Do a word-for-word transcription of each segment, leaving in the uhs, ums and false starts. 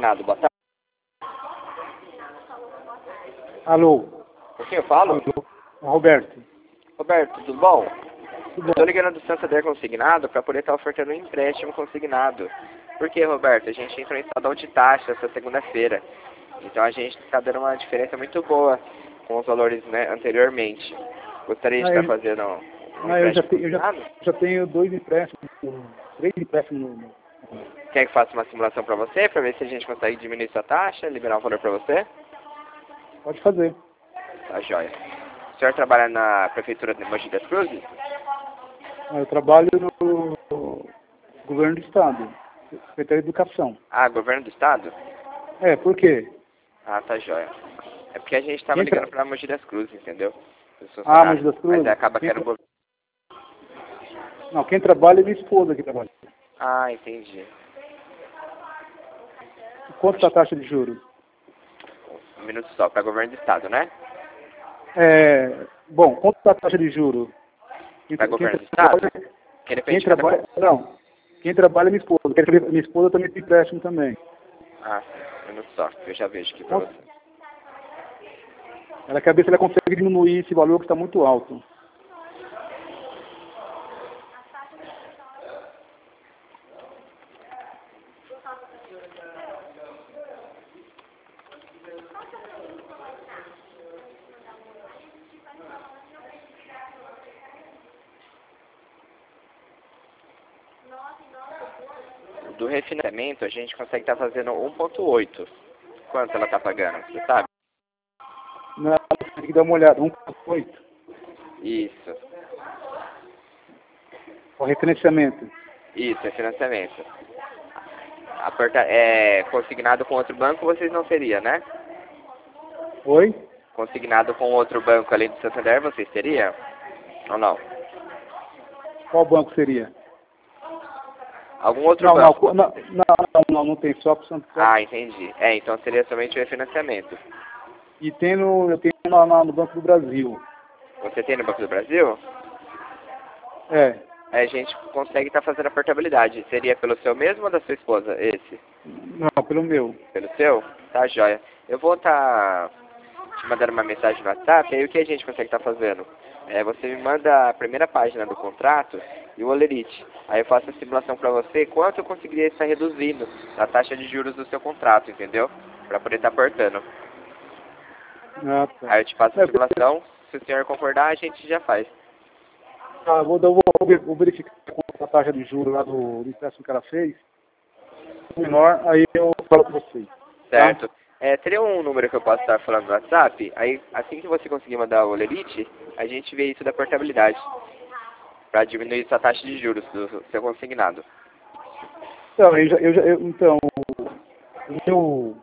consignado. Boa tarde. Alô? Com quem eu falo? Alô? Roberto. Roberto, tudo bom? Tudo bom? Estou ligando do Santander Consignado para poder estar ofertando um empréstimo consignado. Por quê, Roberto? A gente entrou em estadão de taxa essa segunda-feira. Então a gente está dando uma diferença muito boa com os valores, né, anteriormente. Gostaria de Ah, estar eu- fazendo um Ah, eu já, empréstimo te, eu já, consignado? já tenho dois empréstimos, três empréstimos no... no- Quer que faça uma simulação para você, para ver se a gente consegue diminuir sua taxa, liberar um valor para você? Pode fazer. Tá joia. O senhor trabalha na Prefeitura de Mogi das Cruzes? Ah, eu trabalho no, no governo do estado, Secretaria de Educação. Ah, governo do estado? É, por quê? Ah, tá joia. É porque a gente estava Quem tra... ligando para Mogi das Cruzes, entendeu? Os Ah, Mogi funcionários. das Mas Cruzes? acaba que Quem era o tra... governo. Não, quem trabalha é minha esposa que trabalha. Ah, entendi. Quanto está a taxa de juros? Um minuto só, para governo do estado, né? É, bom, quanto está a taxa de juros? Quem, Para tra- quem governo do trabalha... estado? Que Quem depende de cada... trabalha... Não, quem trabalha é minha esposa. Quer saber, minha esposa também tem empréstimo também. Ah, sim. Um minuto só, que eu já vejo aqui para Quanto... você. Ela quer ver se ela consegue diminuir esse valor que está muito alto. Do refinanciamento, a gente consegue estar fazendo um ponto oito. Quanto ela está pagando, você sabe? Não, tem que dar uma olhada. um ponto oito. Isso. O refinanciamento. Isso, é financiamento. Aperta, é, consignado com outro banco, vocês não seria, né? Oi? Consignado com outro banco além do Santander, vocês teriam? Ou não? Qual banco seria? Algum outro Não, não, banco? co- não, vocês teriam? não, não, não, não tem só opção. Só. Ah, entendi. É, então seria somente o refinanciamento. E tem no, eu tenho lá na- no Banco do Brasil. Você tem no Banco do Brasil? É. Aí a gente consegue estar fazendo a portabilidade. Seria pelo seu mesmo ou da sua esposa, esse? Não, pelo meu. Pelo seu? Tá, joia. Eu vou estar te mandando uma mensagem no WhatsApp, aí o que a gente consegue estar fazendo? É, você me manda a primeira página do contrato e o olerite. Aí eu faço a simulação para você, quanto eu conseguiria estar reduzindo a taxa de juros do seu contrato, entendeu? Para poder estar aportando. Ah, tá. Aí eu te passo a É, simulação, se o senhor concordar, a gente já faz. tá, vou, eu vou, ver- vou verificar a taxa de juros lá do, do empréstimo que ela fez. Menor, aí eu falo com vocês. Certo. É, teria um número que eu posso estar falando no WhatsApp, aí assim que você conseguir mandar o olerite, a gente vê isso da portabilidade. Para diminuir sua taxa de juros do seu consignado. Então, eu já, eu já, eu, então, o meu,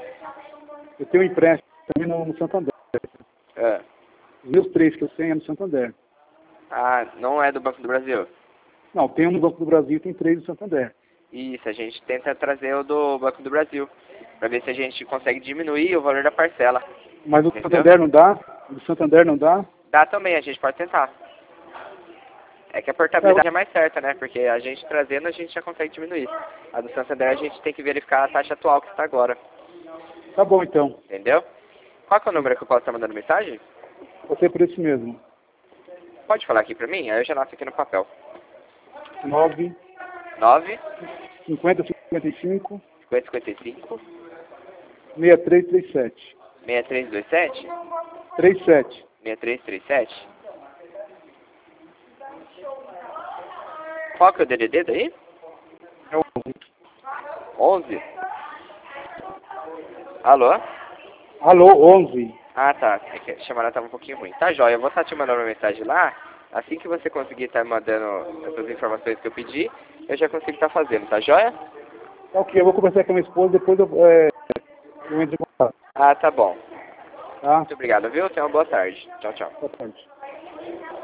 eu tenho um empréstimo também no, no Santander. É. Os meus três que eu tenho é no Santander. Ah, não é do Banco do Brasil? Não, tem um no Banco do Brasil e tem três no Santander. Isso, a gente tenta trazer o do Banco do Brasil, para ver se a gente consegue diminuir o valor da parcela. Mas o do Entendeu? Santander não dá? O do Santander não dá? Dá também, a gente pode tentar. É que a portabilidade é mais certa, né? Porque a gente trazendo, a gente já consegue diminuir. A do Santander, a gente tem que verificar a taxa atual que está agora. Tá bom, então. Entendeu? Qual que é o número que eu posso estar mandando mensagem? Você por isso mesmo. Pode falar aqui para mim? Aí eu já anoto aqui no papel. nove, nove, cinquenta, cinquenta e cinco, cinquenta, cinquenta e cinco, sessenta e três, trinta e sete. seis três dois sete, trinta e sete. seis três três sete. Qual que é o D D D daí? É o onze? Alô? Alô, onze. Ah, tá. É que a chamada estava um pouquinho ruim. Tá, jóia. Eu vou estar te mandando uma mensagem lá. Assim que você conseguir estar mandando essas informações que eu pedi, eu já consigo estar fazendo. Tá, jóia? Tá ok, eu vou conversar com a minha esposa, depois eu, é, eu entro em contato. Ah, tá bom. Tá? Muito obrigado, viu? Tenha uma boa tarde. Tchau, tchau. Boa tarde.